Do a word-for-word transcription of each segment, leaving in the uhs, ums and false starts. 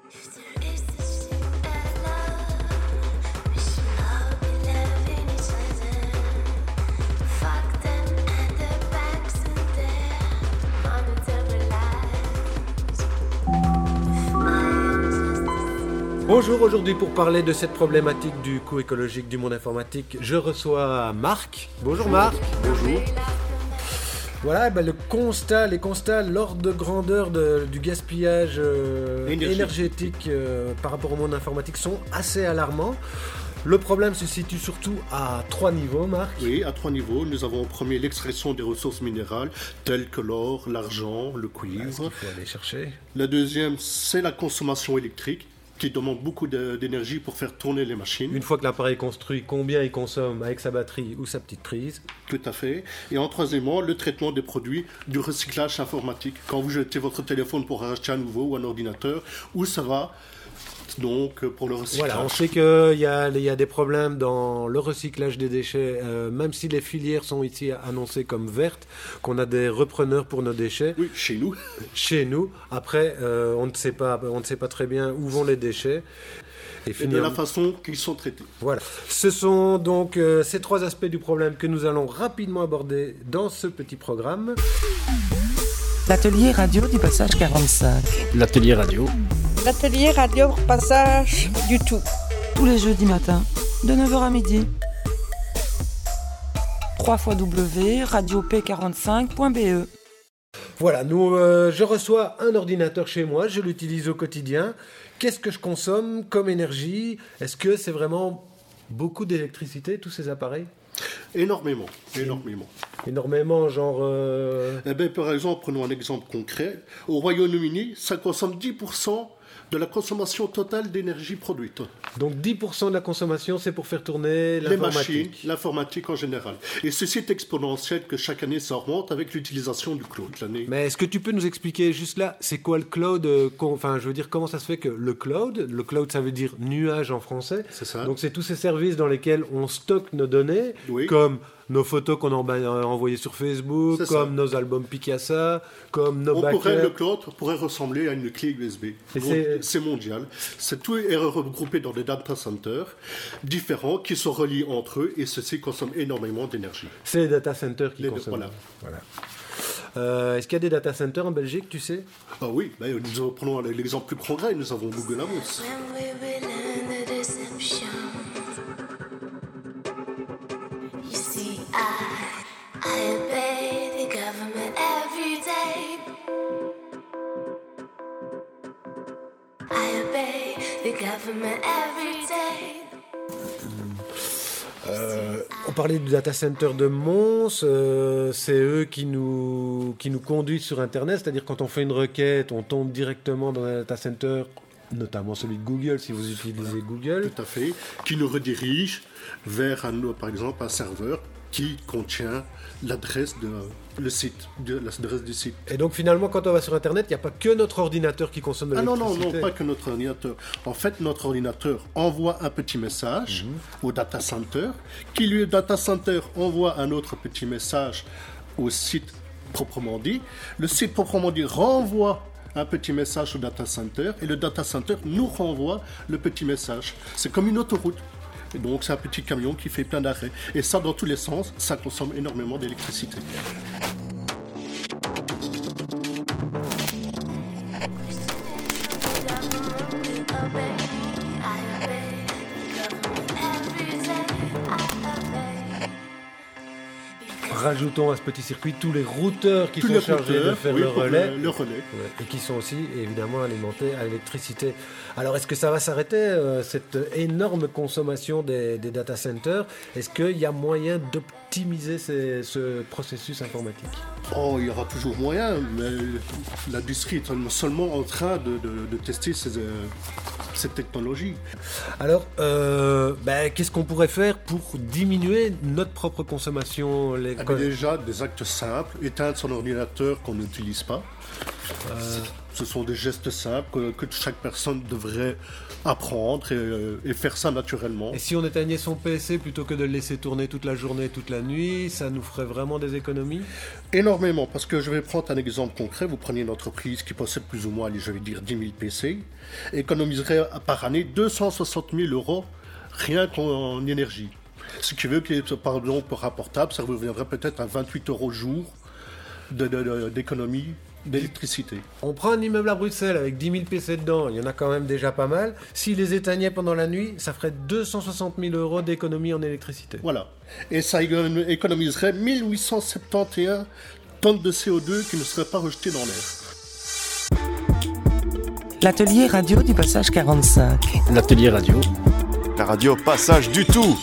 Bonjour, aujourd'hui pour parler de cette problématique du coût écologique du monde informatique, je reçois Marc. Bonjour Marc. Bonjour. Voilà, ben le constat, les constats, l'ordre de grandeur de, du gaspillage euh, énergétique euh, par rapport au monde informatique sont assez alarmants. Le problème se situe surtout à trois niveaux, Marc. Oui, à trois niveaux. Nous avons au premier l'extraction des ressources minérales, telles que l'or, l'argent, le cuivre. Il faut aller chercher. La deuxième, c'est la consommation électrique, qui demande beaucoup de, d'énergie pour faire tourner les machines. Une fois que l'appareil est construit, combien il consomme avec sa batterie ou sa petite prise? Tout à fait. Et en troisièmement, le traitement des produits, du recyclage informatique. Quand vous jetez votre téléphone pour en acheter un nouveau ou un ordinateur, où ça va donc pour le recyclage? Voilà, on sait qu'il y a, il y a des problèmes dans le recyclage des déchets, euh, même si les filières sont ici annoncées comme vertes, qu'on a des repreneurs pour nos déchets. Oui, chez nous. Chez nous. Après, euh, on ne sait pas, on ne sait pas très bien où vont les déchets. Et, et de la façon qu'ils sont traités. Voilà. Ce sont donc euh, ces trois aspects du problème que nous allons rapidement aborder dans ce petit programme. L'atelier radio du passage quarante-cinq. L'atelier radio. L'atelier radio passage du tout. Tous les jeudis matins, de neuf heures à midi. w w w point radio p quarante-cinq point b e. Voilà, nous, euh, je reçois un ordinateur chez moi, je l'utilise au quotidien. Qu'est-ce que je consomme comme énergie? Est-ce que c'est vraiment beaucoup d'électricité, tous ces appareils? Énormément, énormément. Énormément, genre... Euh... Eh bien, par exemple, prenons un exemple concret. Au Royaume-Uni, ça consomme dix pour cent de la consommation totale d'énergie produite. Donc dix pour cent de la consommation, c'est pour faire tourner les l'informatique. machines, l'informatique en général. Et ceci est exponentiel que chaque année ça augmente avec l'utilisation du cloud. L'année. Mais est-ce que tu peux nous expliquer juste là, c'est quoi le cloud? euh, Enfin, je veux dire, comment ça se fait que le cloud, le cloud ça veut dire nuage en français. C'est ça. Donc c'est tous ces services dans lesquels on stocke nos données, oui. comme nos photos qu'on a envoyées sur Facebook, c'est comme ça. nos albums Picasa, comme nos on backups. pourrait, le cloud pourrait ressembler à une clé U S B. Et Donc, c'est... c'est mondial. C'est tout est regroupé dans des data centers différents qui sont reliés entre eux et ceci consomme énormément d'énergie. C'est les data centers qui les consomment. Voilà. voilà. Euh, est-ce qu'il y a des data centers en Belgique, tu sais? Ah oui, ben, nous prenons l'exemple plus concret, nous avons Google Amos. I obey the government every day. I obey the government every day. Euh, on parlait du data center de Mons, euh, c'est eux qui nous, qui nous conduisent sur Internet, c'est-à-dire quand on fait une requête, on tombe directement dans un data center, notamment celui de Google, si vous utilisez Google. Tout à fait, qui nous redirige vers, un, par exemple, un serveur qui contient l'adresse de le site, de l'adresse du site. Et donc finalement, quand on va sur Internet, il n'y a pas que notre ordinateur qui consomme de ah l'électricité. Non, non, non, pas que notre ordinateur. En fait, notre ordinateur envoie un petit message mmh. au data center, qui lui, le data center, envoie un autre petit message au site proprement dit. Le site proprement dit renvoie un petit message au data center, et le data center nous renvoie le petit message. C'est comme une autoroute. Et donc c'est un petit camion qui fait plein d'arrêts. Et ça, dans tous les sens, ça consomme énormément d'électricité. Rajoutons à ce petit circuit tous les routeurs qui tous sont les chargés routeurs, de faire oui, le relais, le, le relais. Ouais, et qui sont aussi évidemment alimentés à l'électricité. Alors est-ce que ça va s'arrêter, euh, cette énorme consommation des, des data centers? Est-ce qu'il y a moyen d'optimiser ces, ce processus informatique? Oh, il y aura toujours moyen, mais l'industrie est seulement en train de, de, de tester ces, euh, cette technologie. Alors, euh, ben, qu'est-ce qu'on pourrait faire pour diminuer notre propre consommation? Les... Ah, déjà, des actes simples, éteindre son ordinateur qu'on n'utilise pas, Euh... Ce sont des gestes simples que, que chaque personne devrait apprendre et, et faire ça naturellement. Et si on éteignait son P C plutôt que de le laisser tourner toute la journée, toute la nuit, ça nous ferait vraiment des économies ? Énormément, parce que je vais prendre un exemple concret. Vous prenez une entreprise qui possède plus ou moins, je vais dire, dix mille P C, économiserait par année deux cent soixante mille euros rien qu'en énergie. Ce qui veut que, par exemple, pour un portable, ça reviendrait peut-être à vingt-huit euros jour de, de, de, d'économie d'électricité. On prend un immeuble à Bruxelles avec dix mille P C dedans, il y en a quand même déjà pas mal. S'ils les éteignaient pendant la nuit, ça ferait deux cent soixante mille euros d'économie en électricité. Voilà. Et ça économiserait mille huit cent soixante et un tonnes de C O deux qui ne seraient pas rejetées dans l'air. L'atelier radio du Passage quarante-cinq. L'atelier radio. La radio Passage du tout.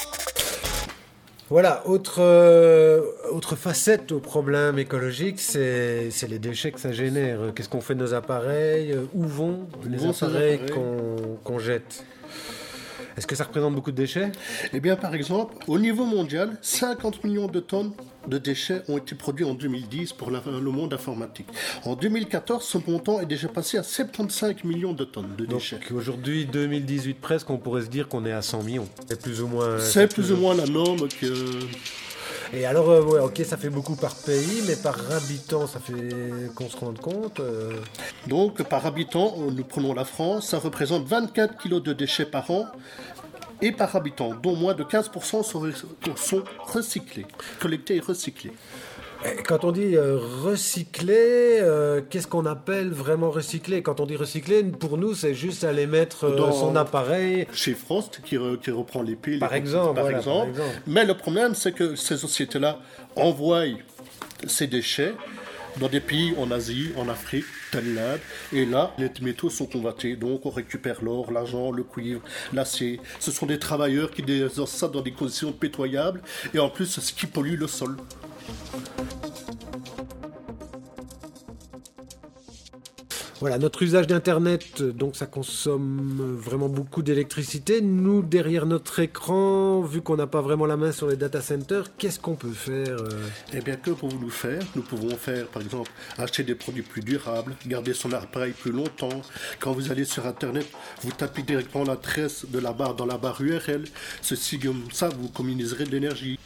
Voilà, autre, euh, autre facette au problème écologique, c'est, c'est les déchets que ça génère. Qu'est-ce qu'on fait de nos appareils ? Où vont les Où appareils, appareils qu'on, qu'on jette ? Est-ce que ça représente beaucoup de déchets ? Eh bien, par exemple, au niveau mondial, cinquante millions de tonnes de déchets ont été produits en deux mille dix pour la, le monde informatique. En deux mille quatorze, ce montant est déjà passé à soixante-quinze millions de tonnes de déchets. Donc aujourd'hui, deux mille dix-huit presque, on pourrait se dire qu'on est à cent millions. C'est plus ou moins... C'est plus ou moins la norme que... Et alors, euh, ouais, ok, ça fait beaucoup par pays, mais par habitant, ça fait qu'on se rende compte euh... Donc, par habitant, nous prenons la France, ça représente vingt-quatre kilos de déchets par an, et par habitant, dont moins de quinze pour cent sont, sont recyclés, collectés et recyclés. Et quand on dit euh, recycler, euh, qu'est-ce qu'on appelle vraiment recycler ? Quand on dit recycler, pour nous, c'est juste aller mettre euh, Dans, son appareil... Chez Frost, qui, re, qui reprend les piles. Par, les exemple, par, voilà, exemple. par exemple. Mais le problème, c'est que ces sociétés-là envoient ces déchets dans des pays en Asie, en Afrique, tel l'Inde, et là, les métaux sont convoités. Donc, on récupère l'or, l'argent, le cuivre, l'acier. Ce sont des travailleurs qui déversent ça dans des conditions pitoyables, et en plus, c'est ce qui pollue le sol. Voilà, notre usage d'Internet, donc ça consomme vraiment beaucoup d'électricité. Nous, derrière notre écran, vu qu'on n'a pas vraiment la main sur les data centers, qu'est-ce qu'on peut faire euh... Eh bien, que pouvons-nous faire ? Nous pouvons faire, par exemple, acheter des produits plus durables, garder son appareil plus longtemps. Quand vous allez sur Internet, vous tapez directement l'adresse de la barre dans la barre U R L. Ceci, comme ça, vous communiserez de l'énergie.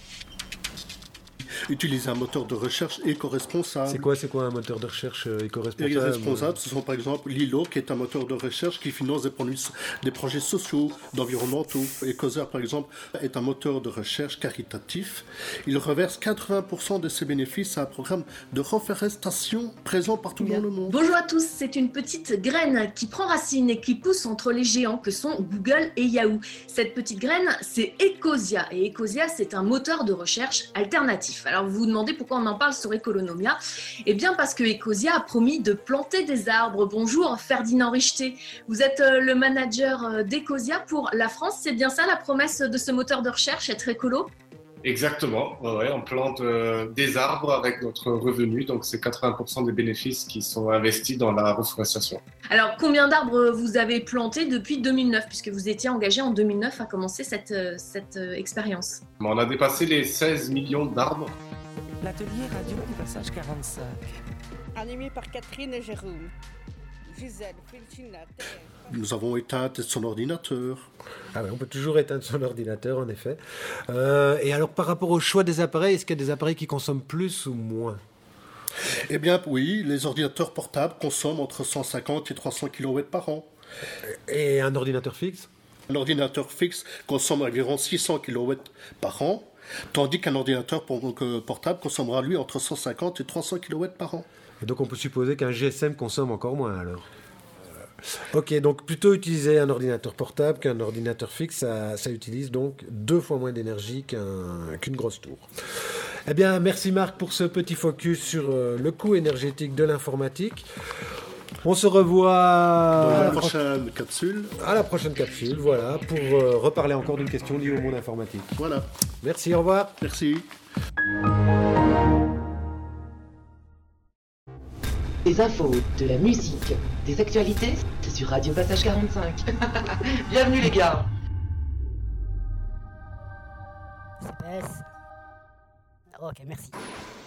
Utiliser un moteur de recherche éco-responsable. C'est quoi, c'est quoi un moteur de recherche euh, éco-responsable ? Éco-responsable, ce sont par exemple Lilo, qui est un moteur de recherche qui finance des, produits, des projets sociaux, d'environnementaux. Ecoser, par exemple, est un moteur de recherche caritatif. Il reverse quatre-vingts pour cent de ses bénéfices à un programme de reforestation présent partout Bien. dans le monde. Bonjour à tous, c'est une petite graine qui prend racine et qui pousse entre les géants que sont Google et Yahoo. Cette petite graine, c'est Ecosia. Et Ecosia, c'est un moteur de recherche alternatif. Alors vous vous demandez pourquoi on en parle sur Ecolonomia ? Eh bien parce que Ecosia a promis de planter des arbres. Bonjour Ferdinand Richter, vous êtes le manager d'Ecosia pour la France, c'est bien ça la promesse de ce moteur de recherche, être écolo ? Exactement, ouais, on plante euh, des arbres avec notre revenu, donc c'est quatre-vingts pour cent des bénéfices qui sont investis dans la reforestation. Alors combien d'arbres vous avez plantés depuis deux mille neuf, puisque vous étiez engagé en deux mille neuf à commencer cette, cette euh, expérience ? On a dépassé les seize millions d'arbres. L'atelier radio du Passage quarante-cinq. Animé par Catherine et Jérôme. Gisèle, Felchina, Nous avons éteint son ordinateur. Ah ouais, on peut toujours éteindre son ordinateur, en effet. Euh, et alors, par rapport au choix des appareils, est-ce qu'il y a des appareils qui consomment plus ou moins ? Eh bien, oui, les ordinateurs portables consomment entre cent cinquante et trois cents kilowatts par an. Et un ordinateur fixe ? Un ordinateur fixe consomme environ six cents kilowatts par an, tandis qu'un ordinateur portable consommera, lui, entre cent cinquante et trois cents kilowatts par an. Et donc, on peut supposer qu'un G S M consomme encore moins, alors ? Ok, donc plutôt utiliser un ordinateur portable qu'un ordinateur fixe, ça, ça utilise donc deux fois moins d'énergie qu'un, qu'une grosse tour. Eh bien, merci Marc pour ce petit focus sur euh, le coût énergétique de l'informatique. On se revoit dans la prochaine capsule. À la prochaine capsule, voilà, pour euh, reparler encore d'une question liée au monde informatique. Voilà. Merci, au revoir. Merci. Des infos, de la musique, des actualités, c'est sur Radio Passage quarante-cinq. Bienvenue les gars. Ok, merci.